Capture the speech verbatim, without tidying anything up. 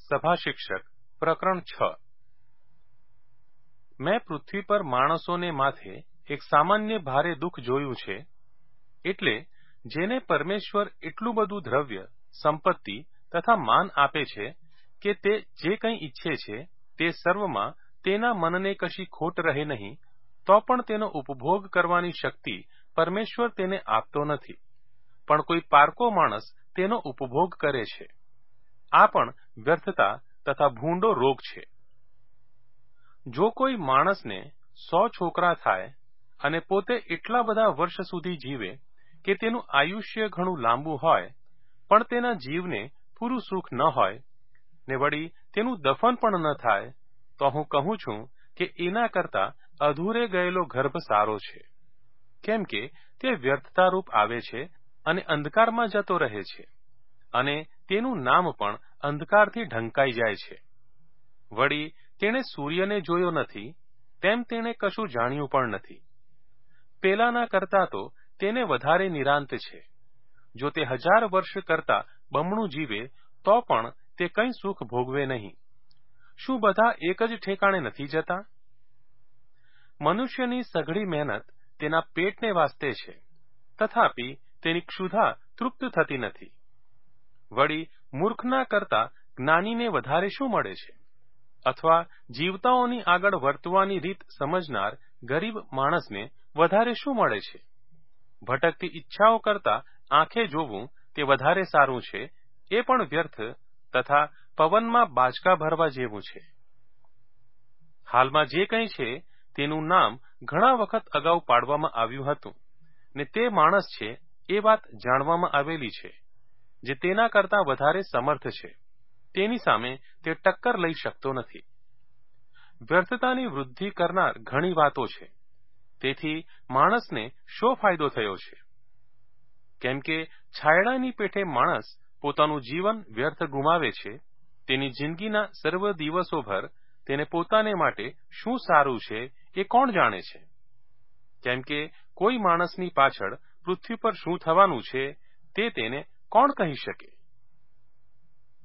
સભા શિક્ષક પ્રકરણ છ મેં પૃથ્વી પર માણસોને માથે એક સામાન્ય ભારે દુઃખ જોયું છે, એટલે જેને પરમેશ્વર એટલું બધું દ્રવ્ય, સંપત્તિ તથા માન આપે છે કે તે જે કંઈ ઈચ્છે છે તે સર્વમાં તેના મનને કશી ખોટ રહે નહીં, તો પણ તેનો ઉપભોગ કરવાની શક્તિ પરમેશ્વર તેને આપતો નથી, પણ કોઈ પારકો માણસ તેનો ઉપભોગ કરે છે. આ પણ વ્યર્થતા તથા ભૂંડો રોગ છે. જો કોઈ માણસને સો છોકરા થાય અને પોતે એટલા બધા વર્ષ સુધી જીવે કે તેનું આયુષ્ય ઘણું લાંબુ હોય, પણ તેના જીવને પૂરું સુખ ન હોય ને વળી તેનું દફન પણ ન થાય, તો હું કહું છું કે એના કરતા અધૂરે ગયેલો ગર્ભ સારો છે, કેમ કે તે વ્યર્થતારૂપ આવે છે અને અંધકારમાં જતો રહે છે, અને તેનું નામ પણ અંધકારથી ઢંકાઈ જાય છે. વળી તેણે સૂર્યને જોયો નથી, તેમ તેણે કશું જાણ્યું પણ નથી. પેલાના કરતા તો તેને વધારે નિરાંત છે. જો તે હજાર વર્ષ કરતા બમણું જીવે તો પણ તે કંઈ સુખ ભોગવે નહીં. શું બધા એક જ ઠેકાણે નથી જતા? મનુષ્યની સઘળી મહેનત તેના પેટને વાસ્તે છે, તથાપિ તેની ક્ષુધા તૃપ્ત થતી નથી. વળી મૂર્ખના કરતા જ્ઞાનીને વધારે શું મળે છે? અથવા જીવતાઓની આગળ વર્તવાની રીત સમજનાર ગરીબ માણસને વધારે શું મળે છે? ભટકતી ઈચ્છાઓ કરતા આંખે જોવું તે વધારે સારું છે, એ પણ વ્યર્થ તથા પવનમાં બાચકા ભરવા જેવું છે. હાલમાં જે કંઈ છે તેનું નામ ઘણા વખત અગાઉ પાડવામાં આવ્યું હતું, ને તે માણસ છે એ વાત જાણવામાં આવેલી છે, જે તેના કરતા વધારે સમર્થ છે, તેની સામે તે ટક્કર લઈ શકતો નથી. વ્યર્થતાની વૃદ્ધિ કરનાર ઘણી વાતો છે, તેથી માણસને શો ફાયદો થયો છે? કેમ કે છાયડાની પેઠે માણસ પોતાનું જીવન વ્યર્થ ગુમાવે છે, તેની જિંદગીના સર્વ દિવસોભર તેને પોતાને માટે શું સારું છે એ કોણ જાણે છે? કેમ કે કોઈ માણસની પાછળ પૃથ્વી પર શું થવાનું છે તે તેને કોણ કહી શકે?